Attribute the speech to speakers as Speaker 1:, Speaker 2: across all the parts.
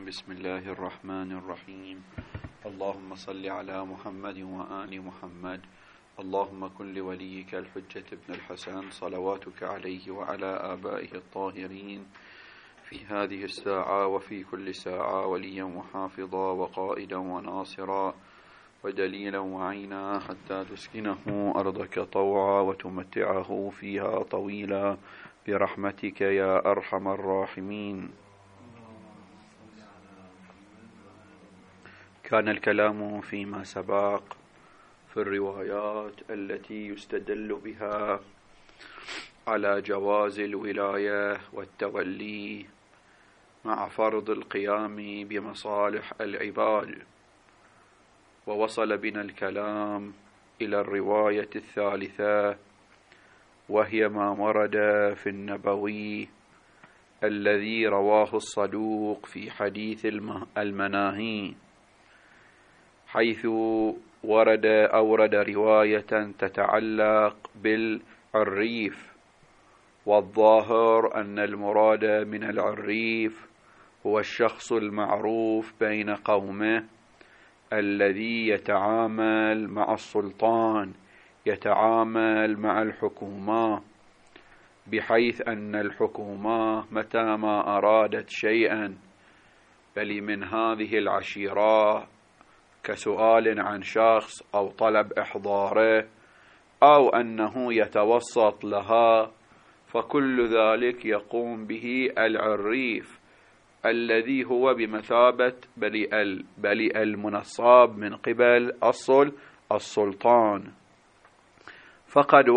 Speaker 1: بسم الله الرحمن الرحيم. اللهم صل على محمد وآل محمد. اللهم كن لوليك الحجة ابن الحسن صلواتك عليه وعلى آبائه الطاهرين في هذه الساعة وفي كل ساعة وليا وحافظا وقائدا وناصرا ودليلا وعينا حتى تسكنه أرضك طوعا وتمتعه فيها طويلا برحمتك يا أرحم الراحمين. كان الكلام فيما سبق في الروايات التي يستدل بها على جواز الولاية والتولي مع فرض القيام بمصالح العباد، ووصل بنا الكلام إلى الرواية الثالثة، وهي ما ورد في النبوي الذي رواه الصدوق في حديث المناهي، حيث أورد رواية تتعلق بالعريف، والظاهر أن المراد من العريف هو الشخص المعروف بين قومه الذي يتعامل مع السلطان، يتعامل مع الحكومة، بحيث أن الحكومة متى ما أرادت شيئا بل من هذه العشيرة كسؤال عن شخص أو طلب إحضاره أو أنه يتوسط لها، فكل ذلك يقوم به العريف الذي هو بمثابة بلي المنصاب من قبل السلطان. فقد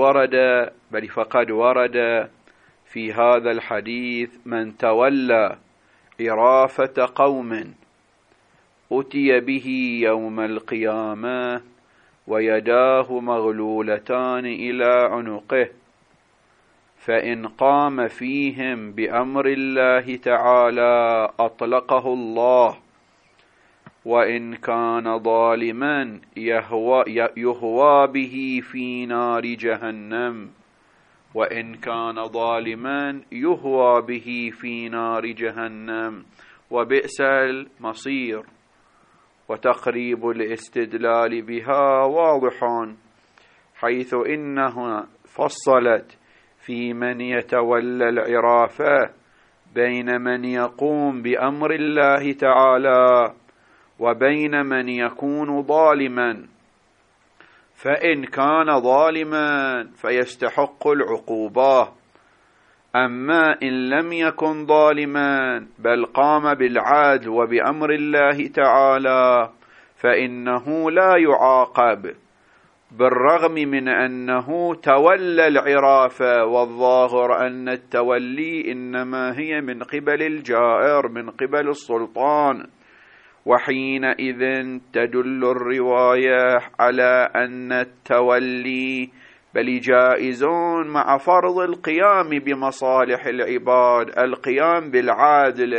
Speaker 1: ورد في هذا الحديث من تولى إرافة قوم أتي به يوم القيامة ويداه مغلولتان إلى عنقه، فإن قام فيهم بأمر الله تعالى أطلقه الله، وإن كان ظالما يهوى به في نار جهنم، وإن كان ظالما يهوى به في نار جهنم وبئس المصير. وتقريب الاستدلال بها واضح، حيث إنها فصلت في من يتولى العرافة بين من يقوم بأمر الله تعالى وبين من يكون ظالما، فإن كان ظالما فيستحق العقوبة، أما إن لم يكن ظالما بل قام بالعدل وبأمر الله تعالى فإنه لا يعاقب، بالرغم من أنه تولى العرافة، والظاهر أن التولي إنما هي من قبل الجائر، من قبل السلطان. وحينئذ تدل الرواية على أن التولي بل جائز مع فرض القيام بمصالح العباد، القيام بالعادل.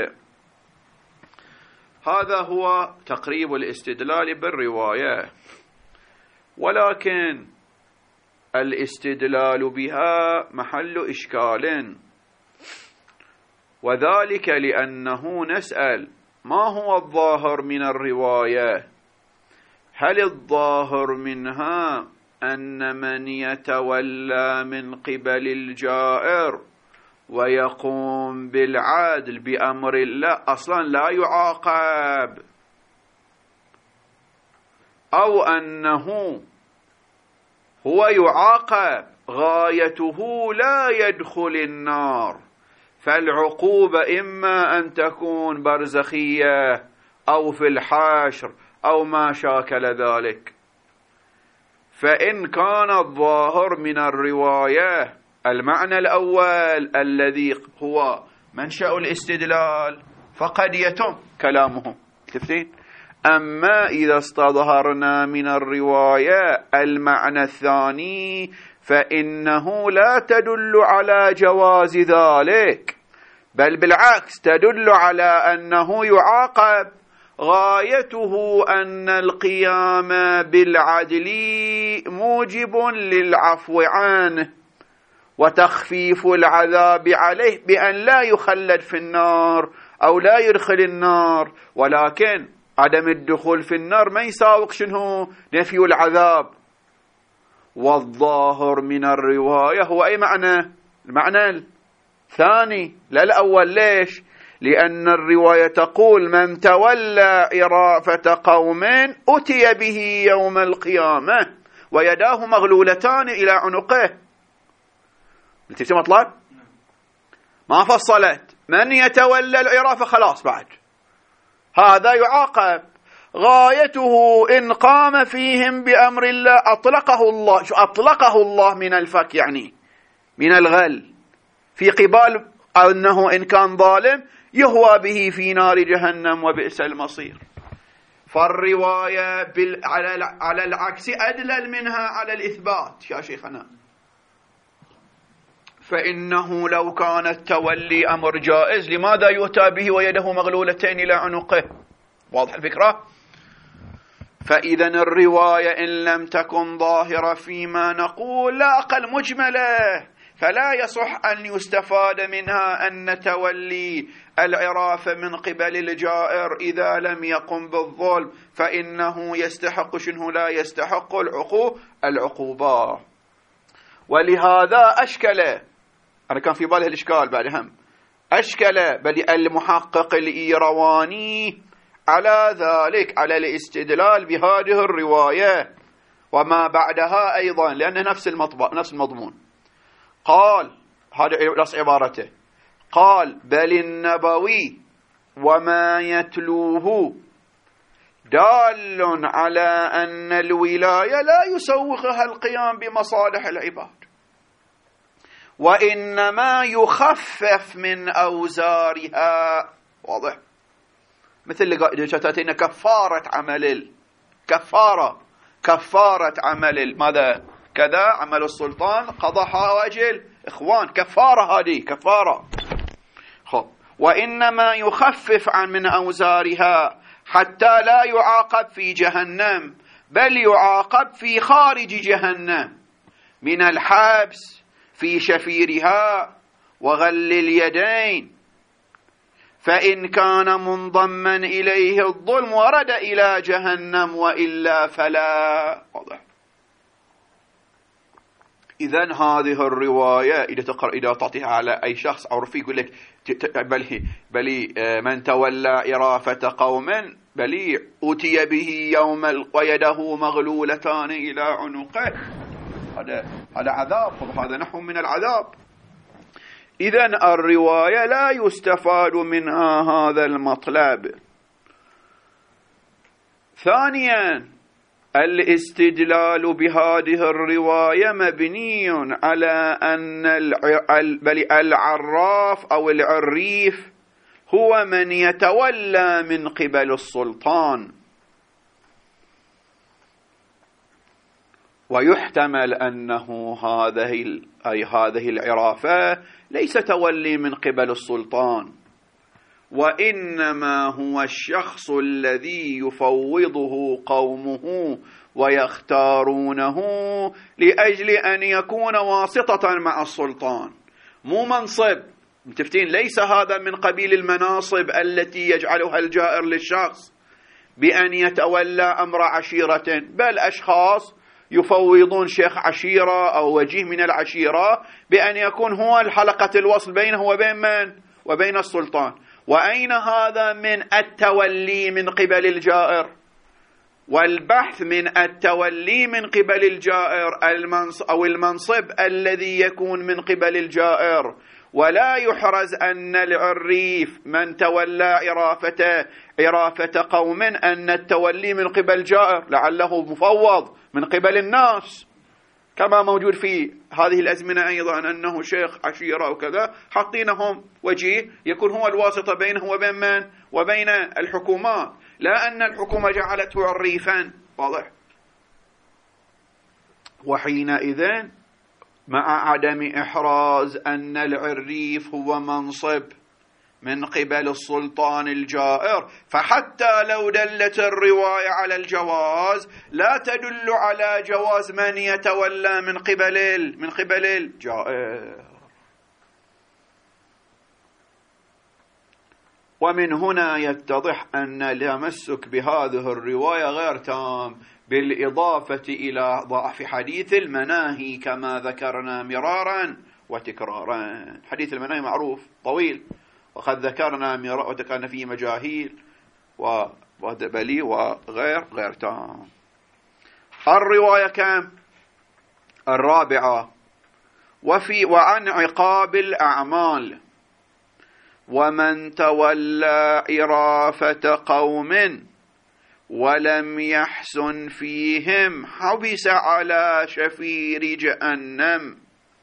Speaker 1: هذا هو تقريب الاستدلال بالرواية، ولكن الاستدلال بها محل إشكال، وذلك لأنه نسأل ما هو الظاهر من الرواية؟ هل الظاهر منها أن من يتولى من قبل الجائر ويقوم بالعدل بأمر الله أصلا لا يعاقب، أو أنه هو يعاقب غايته لا يدخل النار، فالعقوبة إما أن تكون برزخية أو في الحشر أو ما شاكل ذلك؟ فإن كان الظاهر من الرواية المعنى الأول الذي هو منشأ الاستدلال فقد يتم كلامه، تفتين؟ أما إذا استظهرنا من الرواية المعنى الثاني فإنه لا تدل على جواز ذلك، بل بالعكس تدل على أنه يعاقب، غايته أن القيام بالعدل موجب للعفو عنه وتخفيف العذاب عليه بأن لا يخلد في النار أو لا يدخل النار، ولكن عدم الدخول في النار ما يساوق شنو؟ نفي العذاب. والظاهر من الرواية هو أي معنى؟ المعنى الثاني لا الأول. ليش؟ لأن الرواية تقول من تولى إرافة قوم أتي به يوم القيامة ويداه مغلولتان إلى عنقه. نتيجة مطلب ما فصلت. من يتولى الإرافة خلاص بعد هذا يعاقب. غايته إن قام فيهم بأمر الله أطلقه الله. شو أطلقه الله؟ من الفك، يعني من الغل، في قبال أنه إن كان ظالم يهوى به في نار جهنم وبئس المصير. فالرواية على العكس أدلل منها على الإثبات يا شيخنا. فإنه لو كان التولي أمر جائز لماذا يؤتى به ويده مغلولتين إلى عنقه؟ واضح الفكرة؟ فإذا الرواية إن لم تكن ظاهرة فيما نقول لا أقل مجملة، فلا يصح أن يستفاد منها أن تولي العرافة من قبل الجائر إذا لم يقم بالظلم فإنه يستحق شنو؟ لا يستحق العقوبة. ولهذا أشكل، أنا كان في بالي الإشكال بعد هم، أشكل بل المحقق الإيرواني على ذلك، على الاستدلال بهذه الرواية وما بعدها أيضا، لأنه نفس المضمون. قال، هذا نص عبارته، قال بل النبوي وما يتلوه دال على أن الولاية لا يسوغها القيام بمصالح العباد، وإنما يخفف من أوزارها. واضح؟ مثل اللي تأتينا كفارة عمل كفارة عمل ماذا؟ كذا عمل السلطان قضى حوائج الإخوان، كفارة، هذه كفارة. خب، وإنما يخفف من أوزارها حتى لا يعاقب في جهنم، بل يعاقب في خارج جهنم من الحبس في شفيرها وغل اليدين، فإن كان منضما إليه الظلم ورد إلى جهنم وإلا فلا. واضح؟ إذن هذه الرواية إذا تعطيها على أي شخص عرفي يقول لك بلي من تولى إرافة قوم بلي أتي به يوم ويده مغلولتان إلى عنقه، هذا عذاب، هذا نحو من العذاب. إذن الرواية لا يستفاد منها هذا المطلب. ثانيا، الاستدلال بهذه الرواية مبني على أن العراف أو العريف هو من يتولى من قبل السلطان، ويحتمل أنه هذه العرافة ليس تولي من قبل السلطان، وإنما هو الشخص الذي يفوضه قومه ويختارونه لأجل أن يكون واسطة مع السلطان، مو منصب. متفتين؟ ليس هذا من قبيل المناصب التي يجعلها الجائر للشخص بأن يتولى أمر عشيرة، بل أشخاص يفوضون شيخ عشيرة أو وجيه من العشيرة بأن يكون هو الحلقة الوصل بينه وبين من؟ وبين السلطان. وأين هذا من التولي من قبل الجائر؟ والبحث من التولي من قبل الجائر أو المنصب الذي يكون من قبل الجائر، ولا يحرز أن العريف من تولى عرافة قوم أن التولي من قبل جائر، لعله مفوض من قبل الناس، كما موجود في هذه الأزمنة أيضا أنه شيخ عشيرة وكذا حاطينهم وجيه يكون هو الواسطة بينه وبين من؟ وبين الحكومات، لا أن الحكومة جعلته عريفا. واضح؟ وحينئذ مع عدم إحراز أن العريف هو منصب من قبل السلطان الجائر، فحتى لو دلت الرواية على الجواز لا تدل على جواز من يتولى من قبل الجائر. ومن هنا يتضح أن التمسك بهذه الرواية غير تام، بالإضافة إلى ضعف حديث المناهي كما ذكرنا مرارا وتكرارا. حديث المناهي معروف طويل، وقد ذكرنا مرارا وذكرنا فيه مجاهيل وبلي غير تام. الرواية كم؟ الرابعة. وعن عقاب الأعمال: ومن تولى عرافة قوم ولم يحسن فيهم حبس على شفير جهنم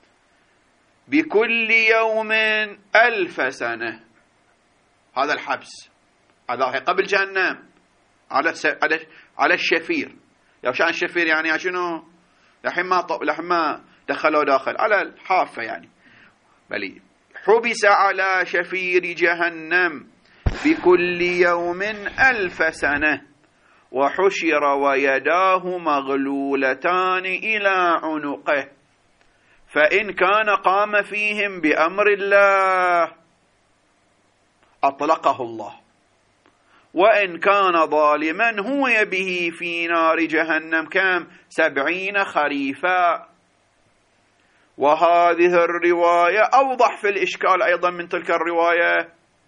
Speaker 1: بكل يوم 1000 سنة. هذا الحبس هذا قبل جهنم على الشفير. يا شان الشفير يعني شنو؟ لحما دخلوا داخل على الحافة يعني. بلي حبس على شفير جهنم بكل يوم 1000 سنة وحشر ويداه مغلولتان إلى عنقه، فإن كان قام فيهم بأمر الله أطلقه الله، وإن كان ظالما هو به في نار جهنم كم 70 خريفا. وهذه الرواية أوضح في الإشكال أيضا من تلك الرواية.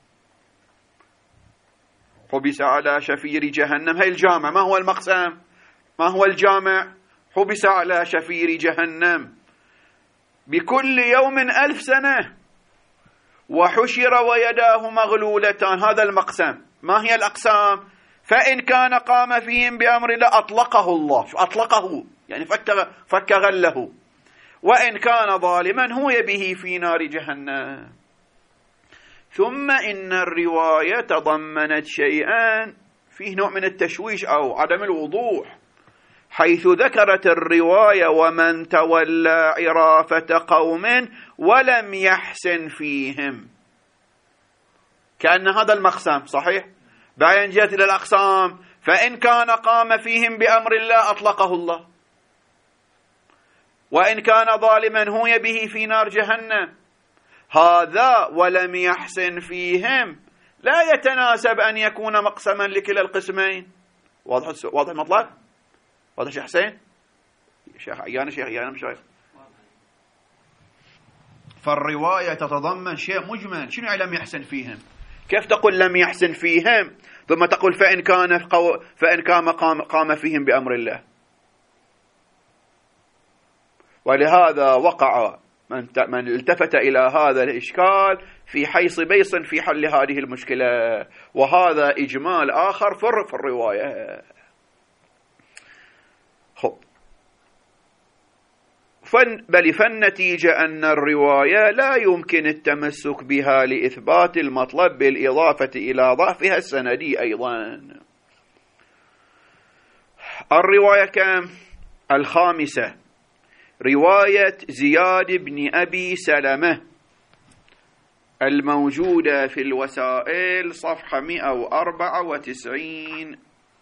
Speaker 1: حبس على شفير جهنم، هي الجامع. ما هو المقسم؟ ما هو الجامع؟ حبس على شفير جهنم بكل يوم 1000 سنة وحشر ويداه مغلولتان. هذا المقسم. ما هي الأقسام؟ فإن كان قام فيهم بأمر الله أطلقه الله. أطلقه يعني فك غله. وإن كان ظالما هو به في نار جهنم. ثم إن الرواية تضمنت شيئا فيه نوع من التشويش أو عدم الوضوح، حيث ذكرت الرواية ومن تولى عرافة قوم ولم يحسن فيهم، كأن هذا المقسم صحيح. بعدين جاءت إلى الأقسام: فإن كان قام فيهم بأمر الله أطلقه الله، وإن كان ظالما هو به في نار جهنم. هذا ولم يحسن فيهم لا يتناسب أن يكون مقسما لكلا القسمين. واضح المطلب؟ واضح شيخ حسين؟ شيخ عيانا مش شايف. فالرواية تتضمن شيء مجمل. شنو لم يحسن فيهم؟ كيف تقول لم يحسن فيهم ثم تقول فإن كان قام فيهم بأمر الله؟ ولهذا وقع من التفت إلى هذا الإشكال في حيص بيص في حل هذه المشكلة، وهذا إجمال آخر في الرواية. فالنتيجة أن الرواية لا يمكن التمسك بها لإثبات المطلب، بالإضافة إلى ضعفها السندي أيضا. الرواية كم؟ الخامسة. رواية زياد بن أبي سلمة الموجودة في الوسائل صفحة 194،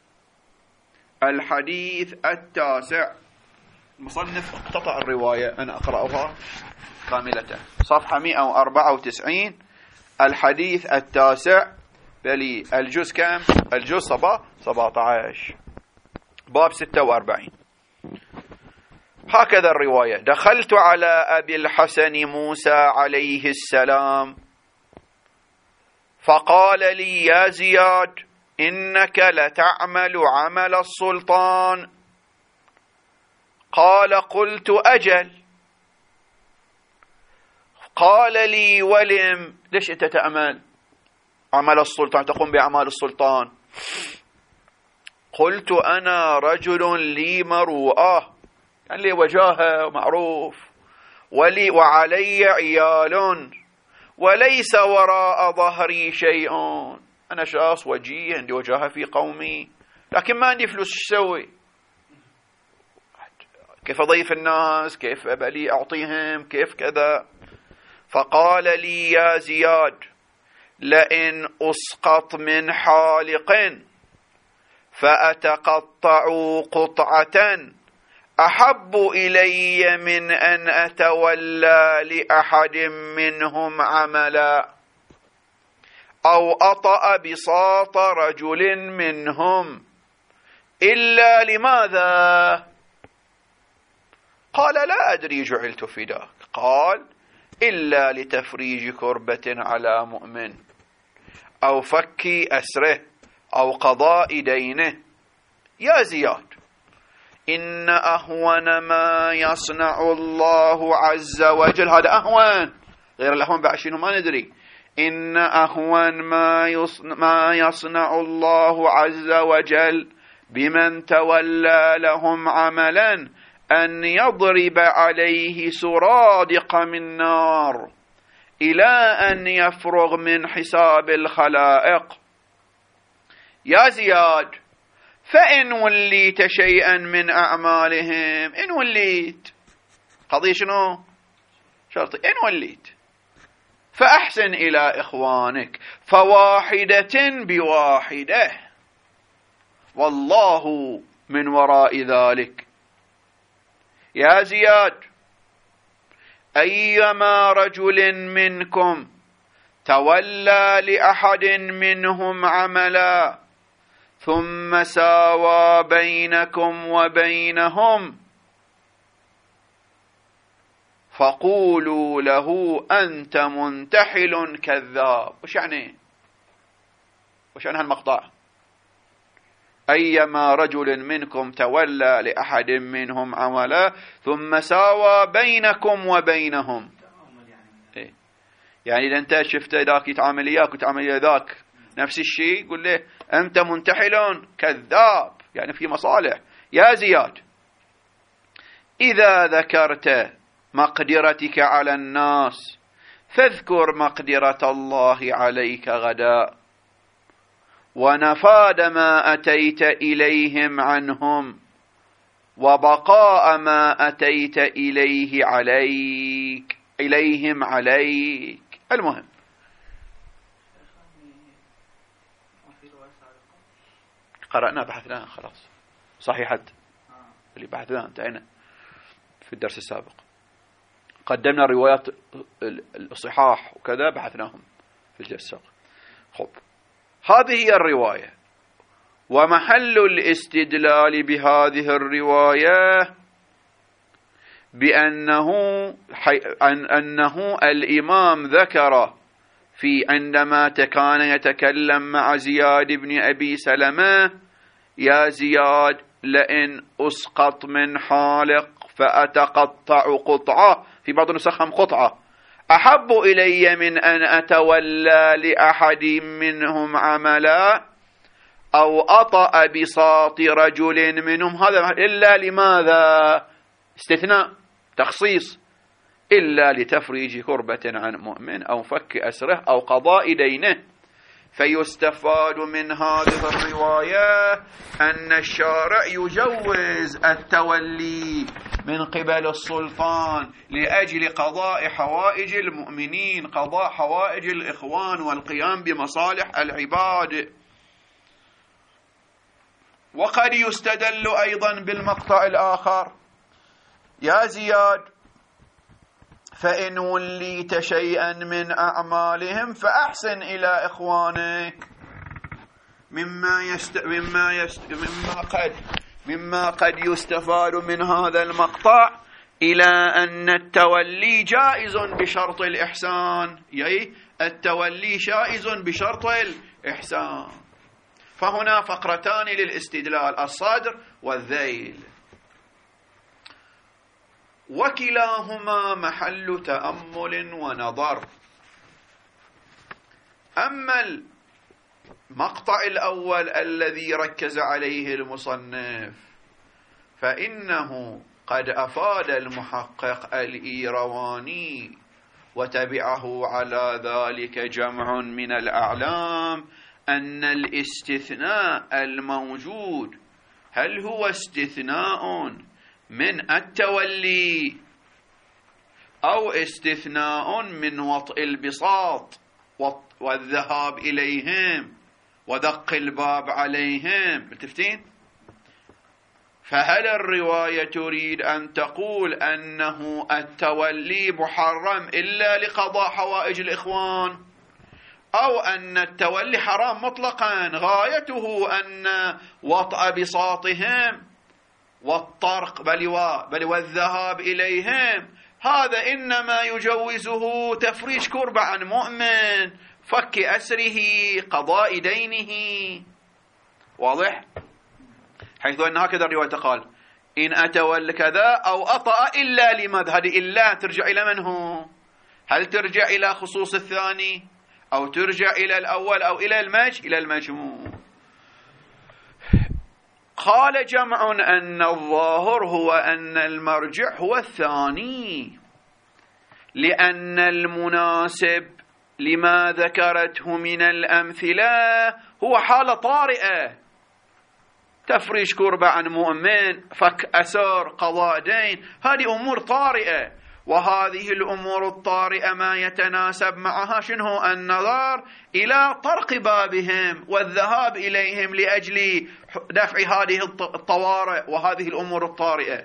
Speaker 1: الحديث 9. المصنف اقتطع الرواية، أنا أقرأها كاملة. صفحة 194 الحديث 9 بلي الجزء كم؟ الجزء 17 باب 46. هكذا الرواية: دخلت على أبي الحسن موسى عليه السلام فقال لي: يا زياد، إنك لتعمل عمل السلطان. قال: قلت: أجل. قال لي: ولم؟ ليش أنت تعمل عمل السلطان، تقوم بأعمال السلطان؟ قلت: أنا رجل لي مروءة، يعني لي وجاهة معروف، وعلي عيال، وليس وراء ظهري شيء. أنا شخص وجيه، عندي وجاهة في قومي، لكن ما عندي فلوس. ايش اسوي؟ كيف أضيف الناس؟ كيف أبلي أعطيهم؟ كيف كذا؟ فقال لي: يا زياد، لئن أسقط من حالق فأتقطع قطعة أحب إلي من أن أتولى لأحد منهم عملا. أو أطأ بساط رجل منهم إلا لماذا؟ قال لا أدري جعلت فداك. قال إلا لتفريج كربة على مؤمن أو فك أسره أو قضاء دينه. يا زياد، إن أهون ما يصنع الله عز وجل، هذا أهون، غير الأهون بعد شنو ما ندري. إن أهون ما يصنع الله عز وجل بمن تولى لهم عملا أن يضرب عليه سرادق من نار إلى أن يفرغ من حساب الخلائق. يا زياد، فإن وليت شيئا من أعمالهم، إن وليت، قضية شنو؟ شرطي، إن وليت فأحسن إلى إخوانك، فواحدة بواحدة، والله من وراء ذلك. يا زياد، أيما رجل منكم تولى لأحد منهم عملا ثم ساوى بينكم وبينهم فقولوا له أنت منتحل كذاب. وش يعني؟ وش يعني هالمقطع؟ أيما رجل منكم تولى لأحد منهم عملا ثم ساوى بينكم وبينهم. إيه؟ يعني إذا أنت شفت ذاك يتعامل إياك وتعامل ذاك نفس الشيء، قل له أنت منتحل كذاب، يعني في مصالح. يا زياد، إذا ذكرت مقدرتك على الناس فاذكر مقدرة الله عليك غدا ونفاد ما أتيت إليهم عنهم وبقاء ما أتيت إليهم عليك. المهم، قرأنا بحثنا خلاص، صحيحة اللي بحثنا انتهينا في الدرس السابق، قدمنا الروايات الصحاح وكذا بحثناهم في الجلسة السابق. خب، هذه هي الرواية، ومحل الاستدلال بهذه الرواية أنه الإمام ذكر في عندما كان يتكلم مع زياد بن أبي سلمة: يا زياد، لئن أسقط من حالق فأتقطع قطعة، في بعض النسخ قطعة، أحب إلي من أن أتولى لأحد منهم عملا أو أطأ بساط رجل منهم. هذا إلا لماذا؟ استثناء، تخصيص. إلا لتفريج كربة عن مؤمن أو فك أسره أو قضاء دينه. فيستفاد من هذه الرواية أن الشارع يجوز التولي من قبل السلطان لأجل قضاء حوائج المؤمنين، قضاء حوائج الإخوان والقيام بمصالح العباد. وقد يستدل أيضا بالمقطع الآخر: يا زياد، فإن وليت شيئا من أعمالهم فأحسن إلى إخوانك، مما قد يستفاد من هذا المقطع إلى أن التولي جائز بشرط الإحسان، يعني التولي جائز بشرط الإحسان. فهنا فقرتان للاستدلال: الصدر والذيل، وكلاهما محل تأمل ونظر. أما المقطع الأول الذي ركز عليه المصنف فإنه قد أفاد المحقق الإيرواني وتبعه على ذلك جمع من الأعلام أن الاستثناء الموجود هل هو استثناء من التولي أو استثناء من وطء البساط والذهاب إليهم ودق الباب عليهم. متفتين؟ فهل الرواية تريد أن تقول أنه التولي محرم إلا لقضاء حوائج الإخوان، أو أن التولي حرام مطلقا غايته أن وطأ بساطهم والطرق بل والذهاب إليهم، هذا إنما يجوزه تفريج كربة عن مؤمن، فك أسره، قضاء دينه. واضح؟ حيث أن هكذا الرواية قال إن أتول كذا أو أطأ إلا لمذهب، إلا ترجع إلى من هو؟ هل ترجع إلى خصوص الثاني أو ترجع إلى الأول أو إلى المجموع؟ قال جمع أن الظاهر هو أن المرجع هو الثاني، لأن المناسب لما ذكرته من الأمثلة هو حالة طارئة، تفريج كربة عن مؤمن، فك أسر، قضاء دين، هذه أمور طارئة، وهذه الأمور الطارئة ما يتناسب معها شنو؟ النظر إلى طرق بابهم والذهاب إليهم لأجل دفع هذه الطوارئ وهذه الأمور الطارئة.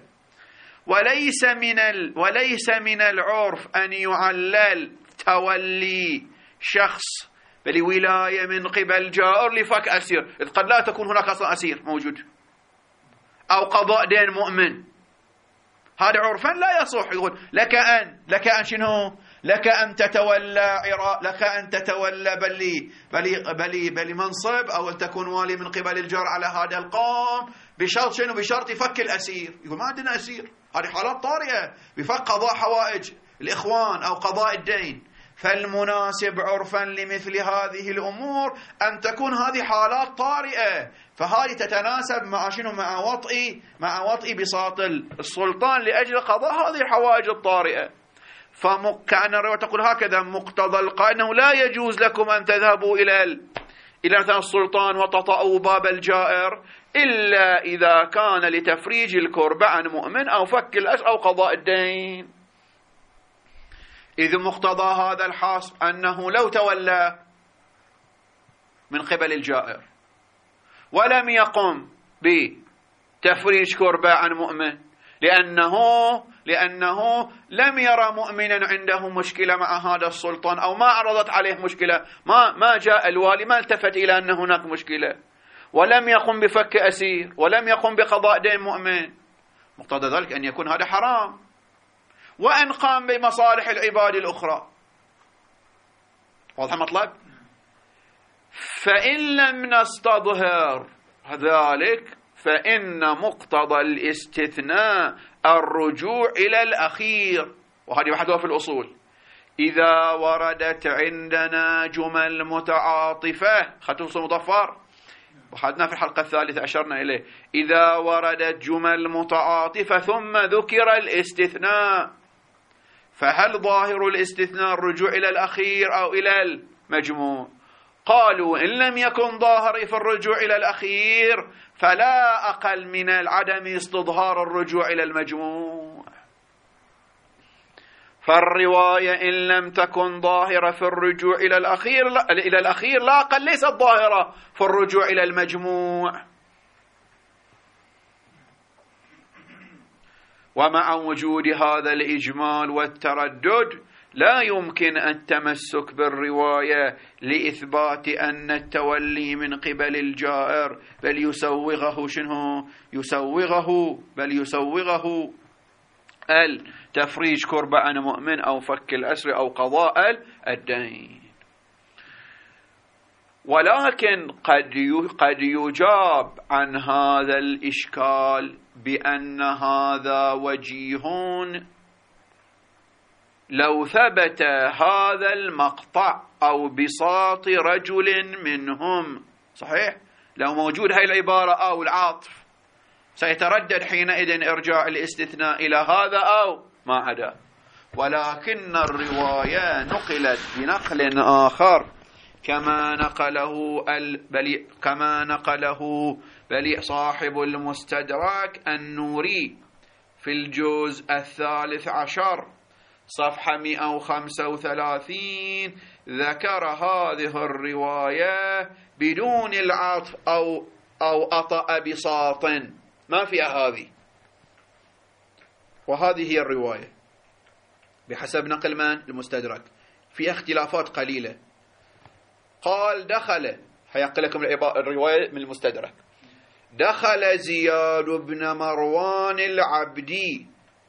Speaker 1: وليس من العرف أن يعلل تولي شخص بولاية من قبل جائر لفك أسير، إذ قد لا تكون هناك أصلا أسير موجود، أو قضاء دين مؤمن، هذا عرفا لا يصح. يقول لك أن شنو؟ لك أن تتولى لك أن تتولى بل منصب، أو أن تكون والي من قبل الجار على هذا القوم، بشرط شنو؟ بشرط فك الأسير. يقول ما عندنا أسير، هذه حالات طارئة بفك قضاء حوائج الإخوان أو قضاء الدين. فالمناسب عرفا لمثل هذه الأمور أن تكون هذه حالات طارئة، فهذه تتناسب مع شنو؟ مع وطئ بساط السلطان لأجل قضاء هذه الحوائج الطارئة. فكأن الرواية تقول هكذا: مقتضى القائل أنه لا يجوز لكم أن تذهبوا إلى السلطان وتطأوا باب الجائر إلا إذا كان لتفريج الكربة عن مؤمن أو فك الأسر أو قضاء الدين. إذ مقتضى هذا الحاصل أنه لو تولى من قبل الجائر ولم يقم بتفريج كربة عن مؤمن لأنه لم يرى مؤمنا عنده مشكلة مع هذا السلطان، أو ما عرضت عليه مشكلة، ما جاء الوالي، ما التفت إلى أن هناك مشكلة، ولم يقم بفك أسير، ولم يقم بقضاء دين مؤمن، مقتضى ذلك أن يكون هذا حرام، وأن قام بمصالح العباد الأخرى. واضح المطلب؟ فإن لم نستظهر ذلك فإن مقتضى الاستثناء الرجوع إلى الأخير، وهذه وحدها في الأصول. إذا وردت عندنا جمل متعاطفة، خطوط مضفر، وحدنا في الحلقة الثالثة أشرنا إليه، إذا وردت جمل متعاطفة ثم ذكر الاستثناء، فهل ظاهر الاستثناء الرجوع إلى الأخير أو إلى المجموع؟ قالوا إن لم يكن ظاهر في الرجوع إلى الأخير فلا أقل من العدم استظهار الرجوع إلى المجموع. فالرواية إن لم تكن ظاهرة في الرجوع إلى الأخير لا أقل ليست ظاهرة في الرجوع إلى المجموع. ومع وجود هذا الإجمال والتردد لا يمكن التمسك بالرواية لإثبات أن التولي من قبل الجائر بل يسوغه التفريج كربة عن مؤمن أو فك الأسر أو قضاء الدين. ولكن قد يجاب عن هذا الإشكال بأن هذا وجيه لو ثبت هذا المقطع أو بساط رجل منهم. صحيح، لو موجود هاي العبارة أو العاطف سيتردد حينئذ إرجاع الاستثناء إلى هذا أو ما عدا. ولكن الرواية نقلت بنقل آخر كما نقله صاحب المستدرك النوري في الجزء 13 صفحة 135، ذكر هذه الرواية بدون العطف أو أطأ بساط، ما فيها هذه. وهذه هي الرواية بحسب نقل من المستدرك، فيها اختلافات قليلة. قال دخل، حينقل لكم الرواية من المستدرك، دخل زياد بن مروان العبدي،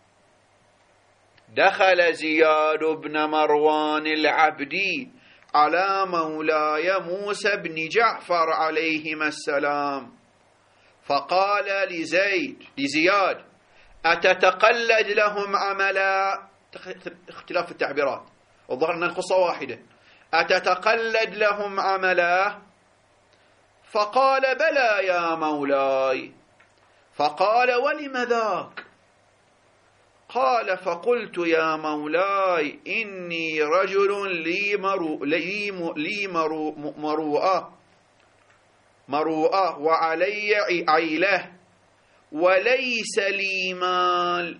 Speaker 1: دخل زياد بن مروان العبدي على مولاي موسى بن جعفر عليهما السلام، فقال لزياد أتتقلد لهم عملا، اختلاف التعبيرات، والظاهر أن القصة واحدة، أتتقلد لهم عملا؟ فقال بلى يا مولاي. فقال ولم ذاك؟ قال فقلت يا مولاي إني رجل لي مروءة وعلي عيلة وليس لي مال.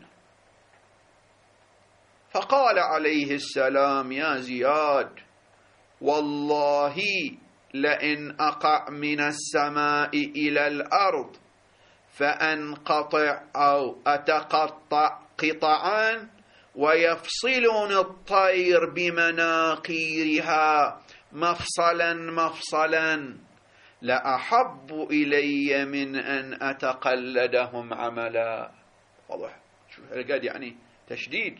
Speaker 1: فقال عليه السلام يا زياد والله لئن أقع من السماء إلى الأرض فأنقطع أو أتقطع قطعا ويفصلون الطير بمناقيرها مفصلا لأحب إلي من أن أتقلدهم عملا. واضح شوف قاعد يعني تشديد.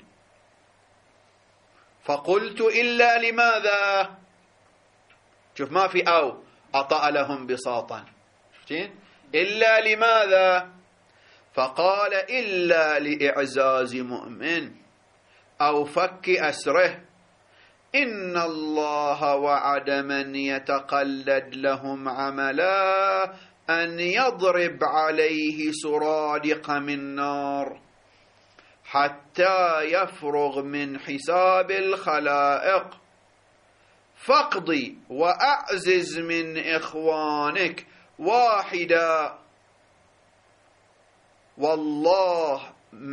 Speaker 1: فقلت إلا لماذا؟ شوف ما في أو أطأ لهم بساطا، شفتين؟ إلا لماذا؟ فقال إلا لإعزاز مؤمن أو فك أسره، إن الله وعد من يتقلد لهم عملا أن يضرب عليه سرادق من نار حتى يفرغ من حساب الخلائق، فاقضي وأعزز من إخوانك واحدا والله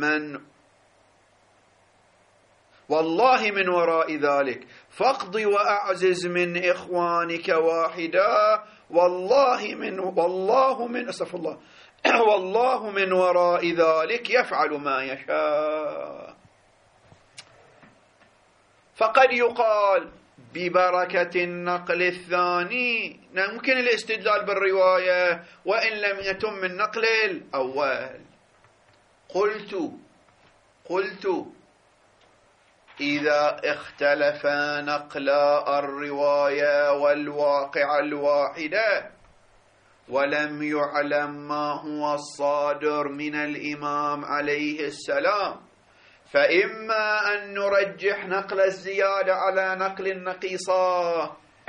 Speaker 1: من وراء ذلك، فاقضي وأعزز من إخوانك واحدا والله من وراء ذلك يفعل ما يشاء. فقد يقال ببركة النقل الثاني ممكن الاستدلال بالرواية وإن لم يتم من نقل الأول. قلت إذا اختلف نقل الرواية والواقع الواحدة ولم يعلم ما هو الصادر من الإمام عليه السلام، فإما أن نرجح نقل الزيادة على نقل النقيصة،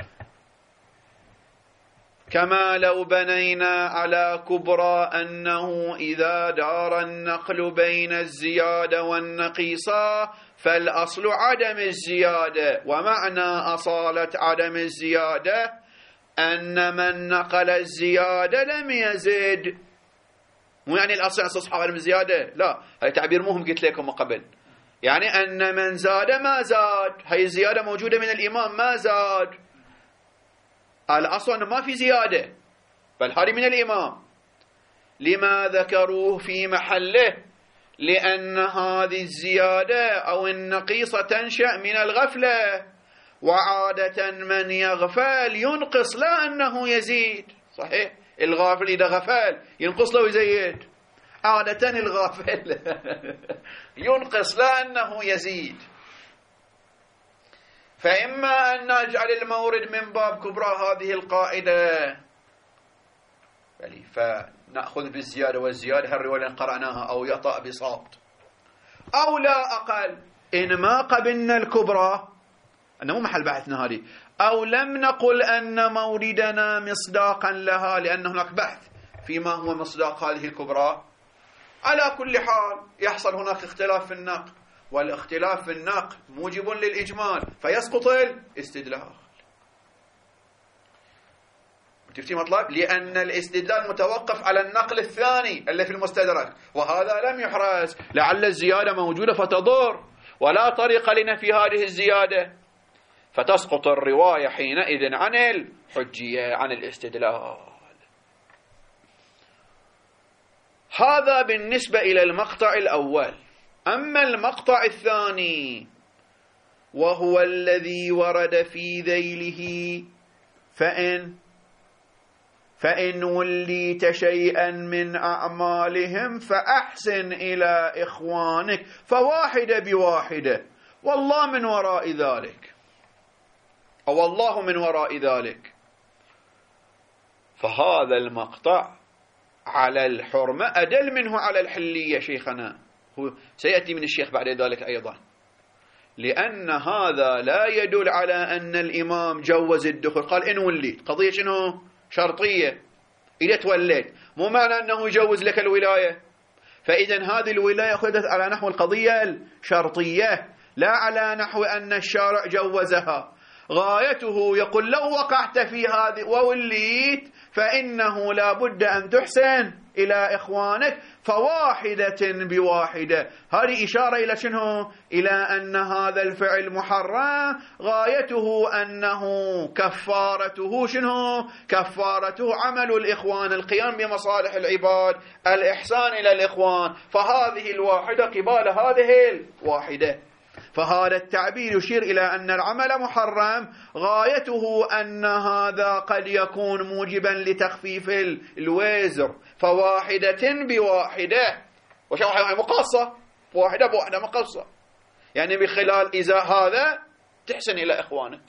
Speaker 1: كما لو بنينا على كبرى أنه إذا دار النقل بين الزيادة والنقيصة فالأصل عدم الزيادة، ومعنى أصالة عدم الزيادة أن من نقل الزيادة لم يزد، مو يعني الأصل استصحاب عدم الزيادة، لا، هاي تعبير مهم قلت لكم قبل، يعني أن من زاد ما زاد، هاي الزيادة موجودة من الإمام ما زاد، الأصل أنه ما في زيادة بل هذه من الإمام. لما ذكروه في محله؟ لأن هذه الزيادة أو النقيصة تنشأ من الغفلة، وعادة من يغفل ينقص لا أنه يزيد. صحيح الغافل إذا غفل ينقص له يزيد، عادة الغافل ينقص لا أنه يزيد. فإما أن نجعل المورد من باب كبرى هذه القاعدة، فنأخذ بالزيادة والزيادة هالرواية قرأناها أو يطأ بساط، أو لا أقل إن ما قبلنا الكبرى أنه مو محل بحثنا هذه، أو لم نقل أن موردنا مصداقا لها لأن هناك بحث فيما هو مصداق هذه الكبرى. على كل حال يحصل هناك اختلاف في النقل، والاختلاف في النقل موجب للإجمال فيسقط الاستدلال. تفتي مطلب؟ لأن الاستدلال متوقف على النقل الثاني اللي في المستدرك، وهذا لم يحرز، لعل الزيادة موجودة فتضر ولا طريق لنفي هذه الزيادة، فتسقط الرواية حينئذ عن الحجية عن الاستدلال. هذا بالنسبة إلى المقطع الأول. أما المقطع الثاني وهو الذي ورد في ذيله فإن وليت شيئا من أعمالهم فأحسن إلى إخوانك فواحدة بواحدة والله من وراء ذلك، أو الله من وراء ذلك. فهذا المقطع على الحرمة أدل منه على الحلية شيخنا، هو سيأتي من الشيخ بعد ذلك أيضا، لأن هذا لا يدل على أن الإمام جوز الدخول. قال إن وليت، قضية شنو؟ شرطية، إذا توليت، مو معنى أنه يجوز لك الولاية. فإذا هذه الولاية أخذت على نحو القضية الشرطية، لا على نحو أن الشارع جوزها. غايته يقول لو وقعت في هذه ووليت فإنه لا بد أن تحسن إلى إخوانك فواحدة بواحدة. هذه إشارة إلى شنو؟ إلى أن هذا الفعل محرم، غايته أنه كفارته شنو؟ كفارته عمل الإخوان، القيام بمصالح العباد، الإحسان إلى الإخوان. فهذه الواحدة قبال هذه الواحدة. فهذا التعبير يشير إلى أن العمل محرم، غايته أن هذا قد يكون موجبا لتخفيف الوزر. فواحدة بواحدة، مقصة، واحدة بواحدة مقصة، يعني بخلال إزاء هذا تحسن إلى إخوانك.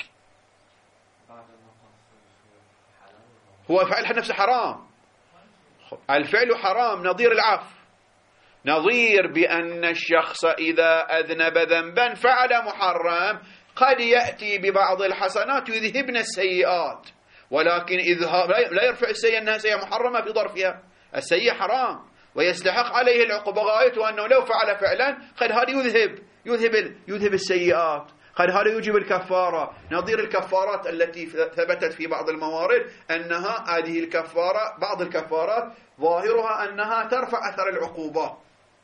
Speaker 1: هو الفعل نفسه حرام، الفعل حرام نظير العفو، نظير بأن الشخص إذا أذنب ذنبا فعل محرم قد يأتي ببعض الحسنات يذهبن السيئات، ولكن إذهاب لا يرفع السيئة أنها سيئة محرمة في ظرفها. السيئة حرام ويستحق عليه العقوبة، غايته أنه لو فعل فعلا قد هذا يذهب السيئات، قد هذا يوجب الكفارة. نظير الكفارات التي ثبتت في بعض الموارد أنها هذه الكفارة، بعض الكفارات ظاهرها أنها ترفع أثر العقوبة،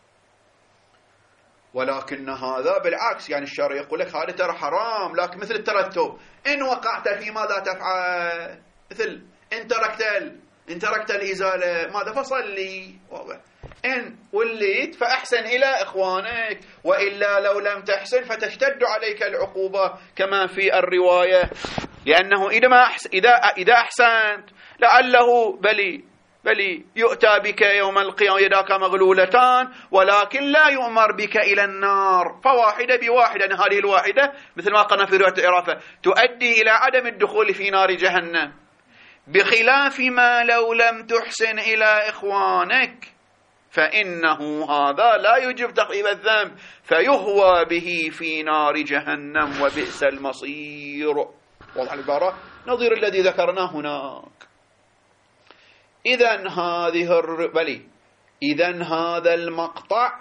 Speaker 1: ولكن هذا بالعكس، يعني الشرع يقول لك هذا ترى حرام، لكن مثل الترتب، إن وقعت في ماذا تفعل؟ مثل إن تركت الإزالة ماذا؟ فصلي. واضح. إن وليت فأحسن إلى إخوانك، وإلا لو لم تحسن فتشتد عليك العقوبة كما في الرواية، لأنه إذا أحسنت لعله بل يؤتى بك يوم القيامة يداك مغلولتان ولكن لا يؤمر بك إلى النار. فواحدة بواحدة، هذه الواحدة مثل ما قلنا في رواية الإرافة تؤدي إلى عدم الدخول في نار جهنم، بخلاف ما لو لم تحسن إلى إخوانك فإنه هذا لا يجب تخفيف الذنب فيهوى به في نار جهنم وبئس المصير. واضح العبارة؟ نظير الذي ذكرناه هناك. إذن هذا المقطع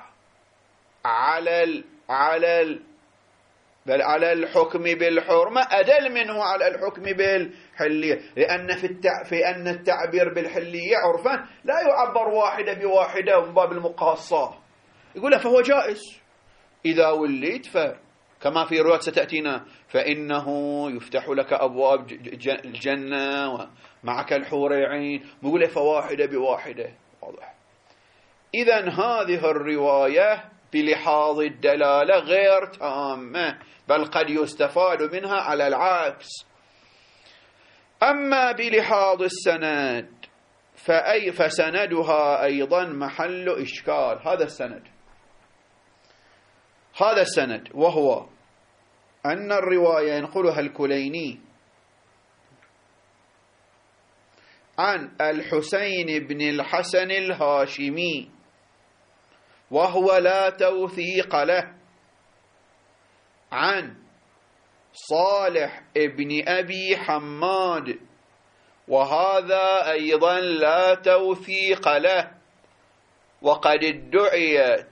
Speaker 1: على الحكم بالحرمة أدل منه على الحكم بالحلية، لأن في أن التعبير بالحلية عرفا لا يعبر واحدة بواحدة من باب المقاصة، يقول فهو جائز إذا وليت كما في رواية ستأتينا فإنه يفتح لك أبواب الجنة ومعك الحور العين، يقول فواحدة بواحدة. واضح. إذن هذه الرواية بلحاظ الدلالة غير تامة، بل قد يستفاد منها على العكس. أما بلحاظ السند فسندها أيضا محل إشكال. هذا السند وهو أن الرواية ينقلها الكليني عن الحسين بن الحسن الهاشمي وهو لا توثيق له، عن صالح ابن أبي حماد وهذا أيضا لا توثيق له، وقد ادعي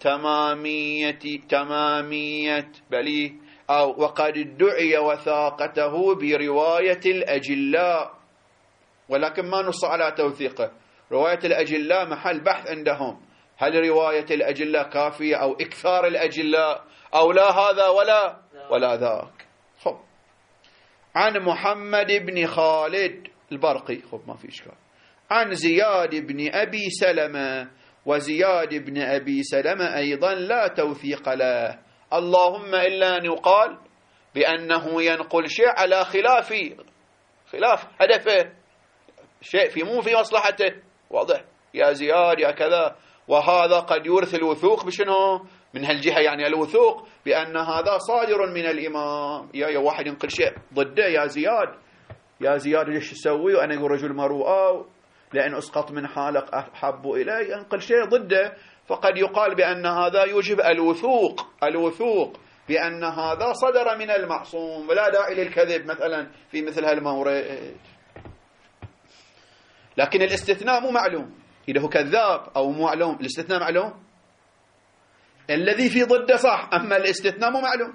Speaker 1: وقد ادعي وثاقته برواية الأجلاء، ولكن ما نص على توثيقه. رواية الأجلاء محل بحث عندهم، هل رواية الأجلاء كافية أو إكثار الأجلاء أو لا هذا ولا ذاك. عن محمد بن خالد البرقي، ما في إشكال، عن زياد بن أبي سلمة، وزياد بن أبي سلمة أيضا لا توثيق له، اللهم إلا أن يقال بأنه ينقل شيء على خلاف هدفه، شيء مو في مصلحته، واضح، يا زياد يا كذا. وهذا قد يورث الوثوق بشنو؟ من هالجهة، يعني الوثوق بأن هذا صادر من الإمام. يا واحد ينقل شيء ضده، يا زياد ليش تسوي؟ وأنا أقول رجل مروءة لأن أسقط من حالق أحب إلي، ينقل شيء ضده، فقد يقال بأن هذا يوجب الوثوق بأن هذا صدر من المعصوم، ولا داعي للكذب مثلا في مثل هالمورد. لكن الاستثناء مو معلوم، إذا هو كذاب أو مو معلوم. الاستثناء معلوم، الذي في ضده صح، أما الاستثناء مو معلوم،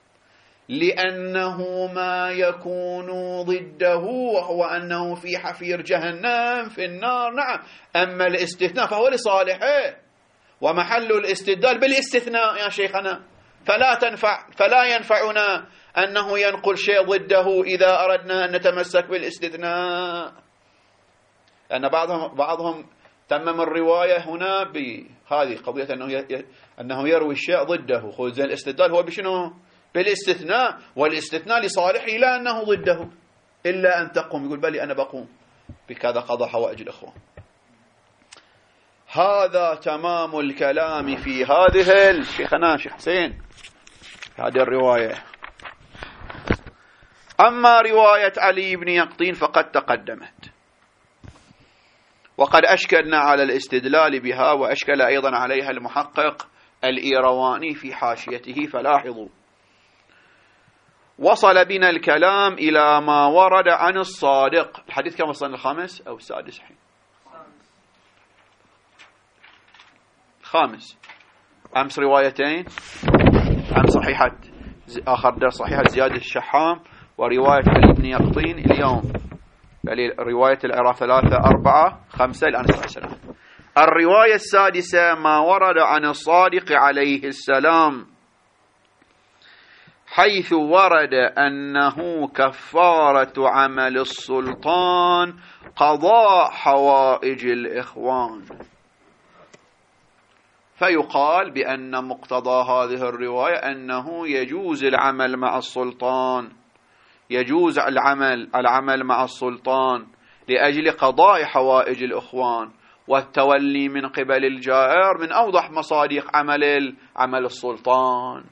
Speaker 1: لأنه ما يكون ضده وهو أنه في حفير جهنم في النار. نعم، أما الاستثناء فهو لصالحه، ومحل الاستدلال بالاستثناء يا شيخنا، فلا ينفعنا أنه ينقل شيء ضده إذا أردنا أن نتمسك بالاستثناء. لأن بعضهم تمم الرواية هنا بهذه قضية أنه يروي الشيء ضده. خذ الاستدلال هو بشنو؟ بالاستثناء، والاستثناء لصالحه لا أنه ضده، إلا أن تقوم. يقول بلي أنا بقوم بكذا قضاء حوائج الأخوة. هذا تمام الكلام في هذه شيخنا شيخ حسين هذه الرواية. أما رواية علي بن يقطين فقد تقدمت، وقد أشكلنا على الاستدلال بها، وأشكل أيضا عليها المحقق الإيرواني في حاشيته، فلاحظوا. وصل بنا الكلام إلى ما ورد عن الصادق. الحديث كم وصلنا؟ الخامس أو السادس حين؟ الخامس. أمس روايتين، أمس صحيحة آخر درس صحيحة زياد الشحام ورواية علي بن يقطين. اليوم رواية العراق 3 4 5 الآن 7. الرواية السادسة ما ورد عن الصادق عليه السلام، حيث ورد أنه كفارة عمل السلطان قضاء حوائج الإخوان. فيقال بأن مقتضى هذه الرواية أنه يجوز العمل مع السلطان، يجوز العمل مع السلطان لأجل قضاء حوائج الإخوان، والتولي من قبل الجائر من أوضح مصادق عمل السلطان.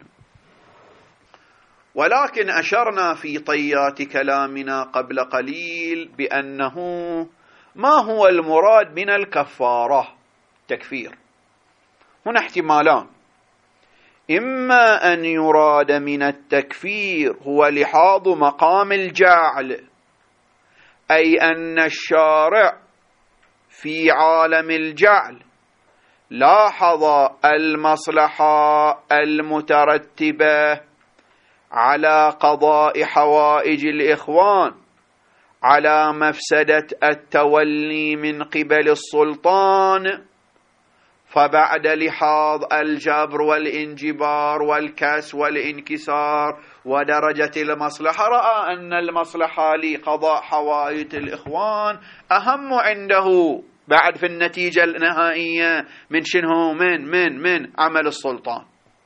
Speaker 1: ولكن أشرنا في طيات كلامنا قبل قليل بأنه ما هو المراد من الكفارة تكفير. هنا احتمالان: إما أن يراد من التكفير هو لحاظ مقام الجعل، أي أن الشارع في عالم الجعل لاحظ المصلحة المترتبة على قضاء حوائج الإخوان على مفسدة التولي من قبل السلطان، فبعد لحاظ الجبر والانجبار والكس والانكسار ودرجة المصلحة رأى أن المصلحة لقضاء حوائج الإخوان أهم عنده بعد في النتيجة النهائية من شنو؟ من عمل السلطان.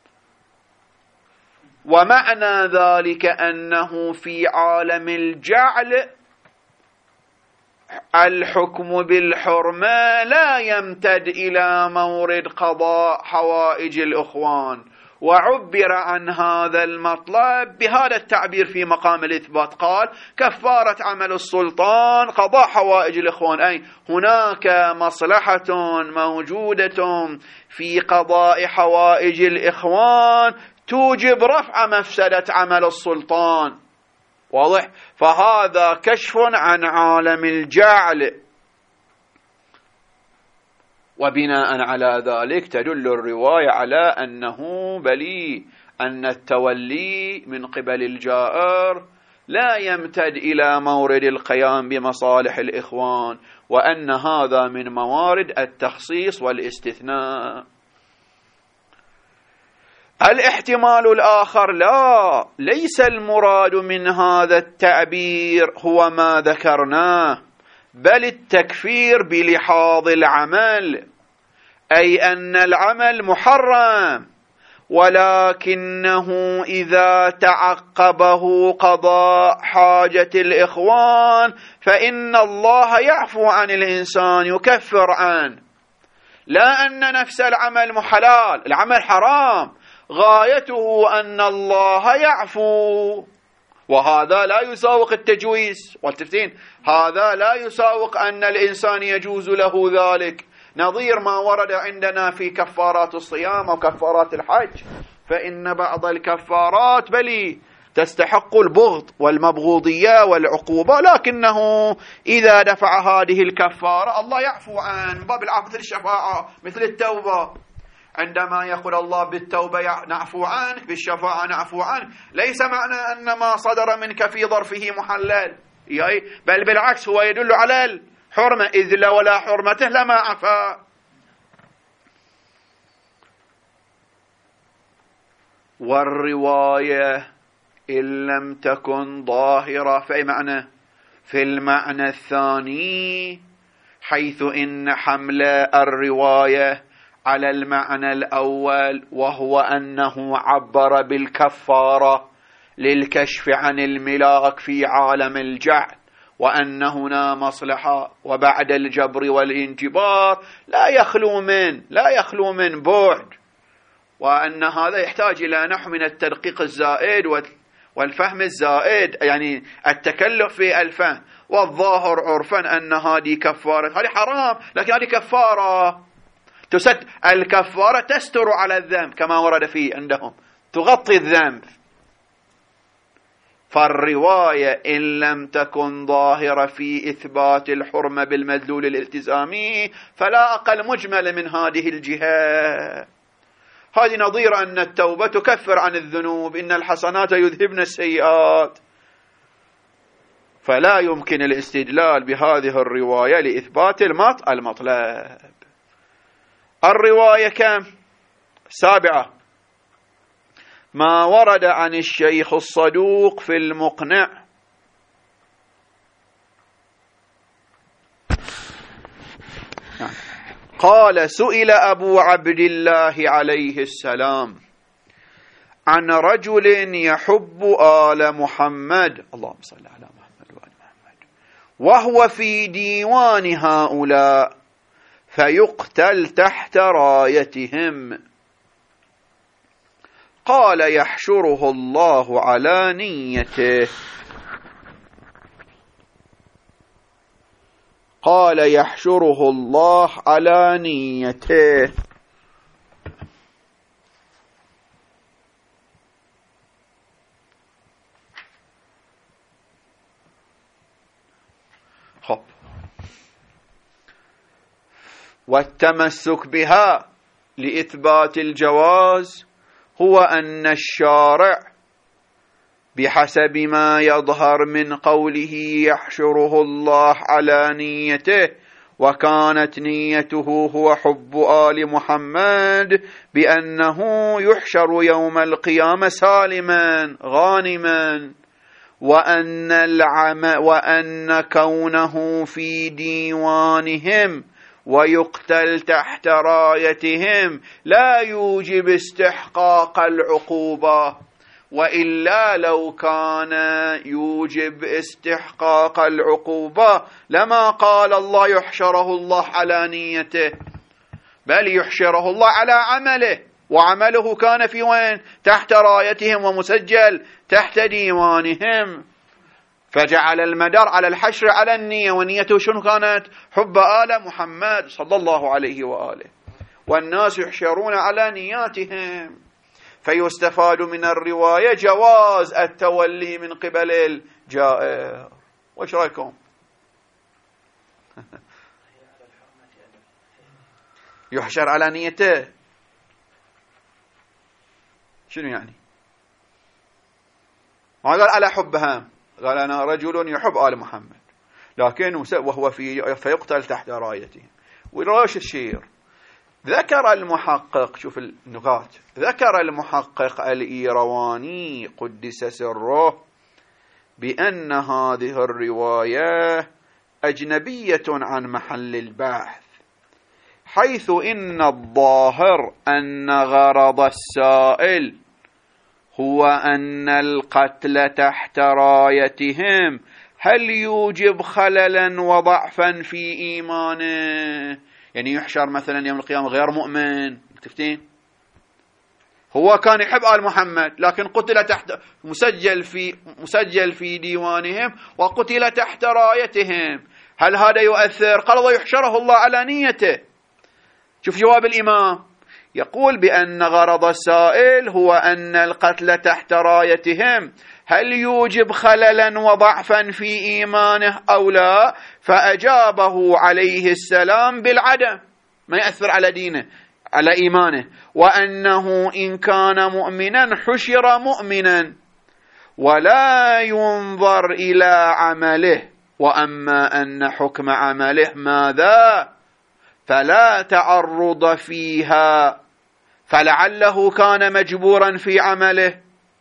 Speaker 1: ومعنى ذلك أنه في عالم الجعل الحكم بالحرمة لا يمتد إلى مورد قضاء حوائج الإخوان، وعبر عن هذا المطلب بهذا التعبير في مقام الإثبات، قال كفارة عمل السلطان قضاء حوائج الإخوان، أي هناك مصلحة موجودة في قضاء حوائج الإخوان توجب رفع مفسدة عمل السلطان. واضح؟ فهذا كشف عن عالم الجعل، وبناء على ذلك تدل الرواية على أنه بلي أن التولي من قبل الجائر لا يمتد إلى مورد القيام بمصالح الإخوان، وأن هذا من موارد التخصيص والاستثناء. الاحتمال الآخر لا، ليس المراد من هذا التعبير هو ما ذكرناه، بل التكفير بلحاظ العمل، أي أن العمل محرم ولكنه إذا تعقبه قضاء حاجة الإخوان فإن الله يعفو عن الإنسان، يكفر عنه. لا أن نفس العمل محلال، العمل حرام، غايته أن الله يعفو، وهذا لا يساوق التجويز والتفتين، هذا لا يساوق أن الإنسان يجوز له ذلك، نظير ما ورد عندنا في كفارات الصيام وكفارات الحج، فإن بعض الكفارات بل تستحق البغض والمبغوضية والعقوبة، لكنه إذا دفع هذه الكفارة الله يعفو عن باب العفو، مثل الشفاعة، مثل التوبة. عندما يقول الله بالتوبة نعفو عنك، بالشفاعة نعفو عنك، ليس معنى أن ما صدر منك في ظرفه محلل، بل بالعكس هو يدل على الحرمة، إذ لولا حرمته لما عفا. والرواية إن لم تكن ظاهرة في معنى، في المعنى الثاني، حيث إن حمل الرواية على المعنى الأول وهو أنه عبر بالكفارة للكشف عن الملاك في عالم الجعل، وأن هنا مصلحة، وبعد الجبر والانجبار لا يخلو من بعد، وأن هذا يحتاج إلى نحو من التدقيق الزائد والفهم الزائد، يعني التكلف في الفهم. والظاهر عرفا أن هذه كفارة، هذه حرام لكن هذه كفارة الكفارة تستر على الذنب كما ورد فيه عندهم، تغطي الذنب. فالرواية إن لم تكن ظاهرة في إثبات الحرمة بالمدلول الالتزامي فلا أقل مجمل من هذه الجهة. هذه نظير أن التوبة تكفر عن الذنوب، إن الحسنات يذهبن السيئات، فلا يمكن الاستدلال بهذه الرواية لإثبات المطلب. الرواية كم؟ 7. ما ورد عن الشيخ الصدوق في المقنع قال: سئل أبو عبد الله عليه السلام عن رجل يحب آل محمد، اللهم صل على محمد وآل محمد، وهو في ديوان هؤلاء فيقتل تحت رايتهم، قال: يحشره الله على نيته. قال: يحشره الله على نيته. خب، والتمسك بها لإثبات الجواز هو أن الشارع بحسب ما يظهر من قوله يحشره الله على نيته، وكانت نيته هو حب آل محمد، بأنه يحشر يوم القيامة سالما غانما، وأن كونه في ديوانهم ويقتل تحت رايتهم لا يوجب استحقاق العقوبة، وإلا لو كان يوجب استحقاق العقوبة لما قال الله يحشره الله على نيته، بل يحشره الله على عمله، وعمله كان في وين؟ تحت رايتهم ومسجل تحت ديوانهم، فجعل المدار على الحشر على النية، ونيته شنو كانت؟ حب آل محمد صلى الله عليه وآله، والناس يحشرون على نياتهم. فيستفاد من الرواية جواز التولي من قبل الجائر. وش رأيكم؟ يحشر على نيته شنو يعني؟ ما قال على حبها، قال أنا رجل يحب آل محمد، لكن وهو فيقتل تحت رايته. وراش الشير ذكر المحقق، شوف النقاط، ذكر المحقق الإيرواني قدس سره بأن هذه الرواية أجنبية عن محل البحث، حيث إن الظاهر أن غرض السائل هو أن القتل تحت رايتهم هل يوجب خللا وضعفا في إيمانه؟ يعني يحشر مثلا يوم القيامة غير مؤمن، تفتين؟ هو كان يحب آل محمد لكن قتل تحت مسجل في ديوانهم وقتل تحت رايتهم، هل هذا يؤثر؟ قال الله يحشره الله على نيته. شوف جواب الإمام، يقول بأن غرض السائل هو أن القتل تحت رايتهم هل يوجب خللا وضعفا في إيمانه أو لا؟ فأجابه عليه السلام بالعدم، ما يأثر على دينه على إيمانه، وأنه إن كان مؤمنا حشر مؤمنا ولا ينظر إلى عمله، وأما أن حكم عمله ماذا؟ فلا تعرض فيها، فلعله كان مجبورا في عمله.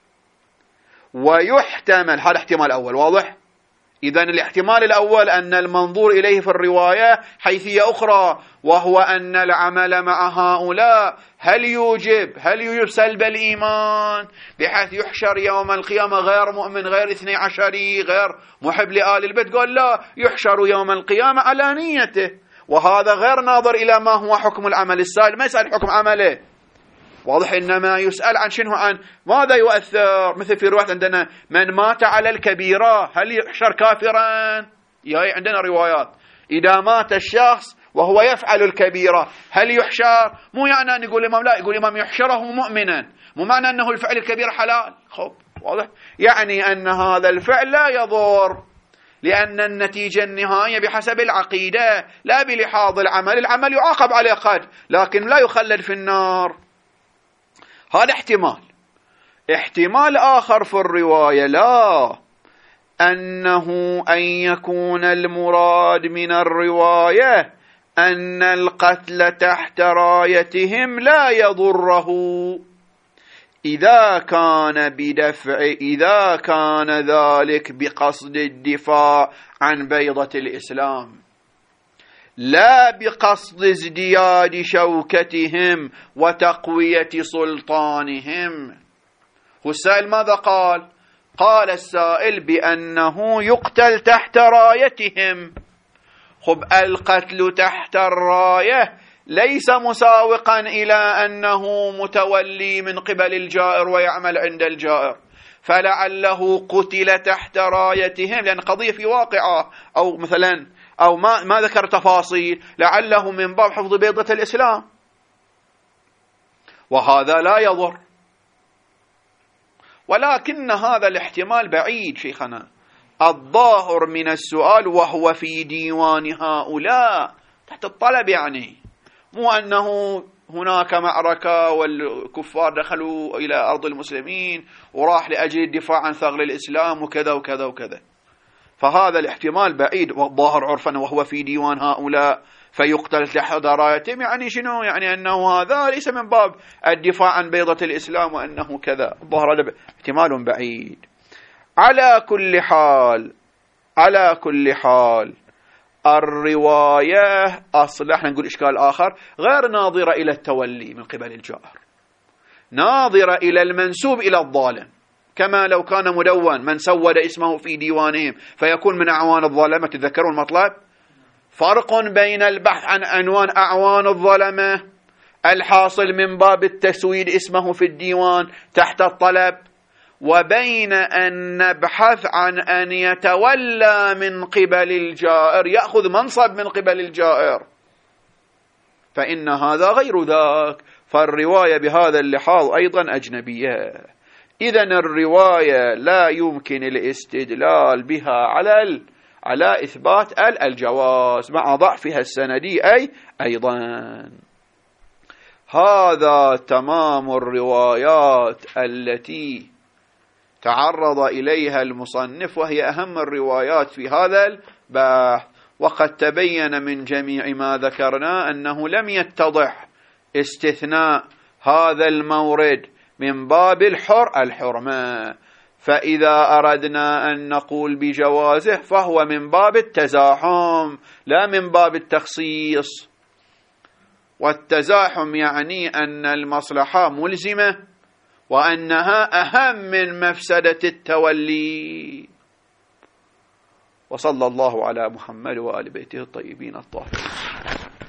Speaker 1: ويحتمل، هذا احتمال أول واضح. إذن الاحتمال الأول أن المنظور إليه في الرواية حيثية أخرى، وهو أن العمل مع هؤلاء هل يوجب سلب الإيمان بحيث يحشر يوم القيامة غير مؤمن غير 12 غير محب لآل البيت؟ قال لا، يحشر يوم القيامة على نيته، وهذا غير ناظر إلى ما هو حكم العمل السائل، ما يسأل حكم عمله واضح، إنما يسأل عن شنو؟ عن ماذا يؤثر. مثل في رواية عندنا من مات على الكبيرة هل يحشر كافرا؟ عندنا روايات إذا مات الشخص وهو يفعل الكبيرة هل يحشر؟ مو يعني أن يقول الإمام لا، يقول الإمام يحشره مؤمنا، مو معنى أنه الفعل الكبير حلال. خب واضح، يعني أن هذا الفعل لا يضر، لأن النتيجة النهائية بحسب العقيدة لا بلحاظ العمل، العمل يعاقب عليه قد لكن لا يخلد في النار. هذا احتمال آخر في الرواية لا، أنه أن يكون المراد من الرواية أن القتل تحت رايتهم لا يضره إذا كان ذلك بقصد الدفاع عن بيضة الإسلام، لا بقصد ازدياد شوكتهم وتقوية سلطانهم. والسائل ماذا قال؟ قال السائل بأنه يقتل تحت رايتهم. خب القتل تحت الراية ليس مساوقا إلى أنه متولي من قبل الجائر ويعمل عند الجائر، فلعله قتل تحت رايتهم لأن قضية في واقعة، أو مثلا أو ما ذكر تفاصيل، لعله من باب حفظ بيضة الإسلام، وهذا لا يضر. ولكن هذا الاحتمال بعيد شيخنا. الظاهر من السؤال وهو في ديوان هؤلاء تحت الطلب، يعني مو أنه هناك معركة والكفار دخلوا إلى أرض المسلمين وراح لأجل الدفاع عن ثغر الإسلام وكذا وكذا وكذا، فهذا الاحتمال بعيد. والظاهر عرفا وهو في ديوان هؤلاء فيقتل تحت رايتهم، يعني شنو؟ يعني أنه هذا ليس من باب الدفاع عن بيضة الإسلام وأنه كذا. الظاهر هذا احتمال بعيد. على كل حال الرواية أصلا احنا نقول إشكال آخر، غير ناظرة إلى التولي من قبل الجائر، ناظرة إلى المنسوب إلى الظالم، كما لو كان مدون من سود اسمه في ديوانهم فيكون من أعوان الظلمة. تذكرون المطلب؟ فرق بين البحث عن عنوان أعوان الظلمة الحاصل من باب التسويد اسمه في الديوان تحت الطلب، وبين أن نبحث عن أن يتولى من قبل الجائر، يأخذ منصب من قبل الجائر، فإن هذا غير ذاك. فالرواية بهذا اللحاظ أيضا أجنبية. إذن الرواية لا يمكن الاستدلال بها على إثبات الجواز مع ضعفها السندي أيضا. هذا تمام الروايات التي تعرض إليها المصنف، وهي أهم الروايات في هذا البحث. وقد تبين من جميع ما ذكرنا أنه لم يتضح استثناء هذا المورد من باب الحرمة، فإذا أردنا أن نقول بجوازه فهو من باب التزاحم لا من باب التخصيص. والتزاحم يعني أن المصلحة ملزمة وأنها أهم من مفسدة التولي. وصلى الله على محمد وآل بيته الطيبين الطاهرين.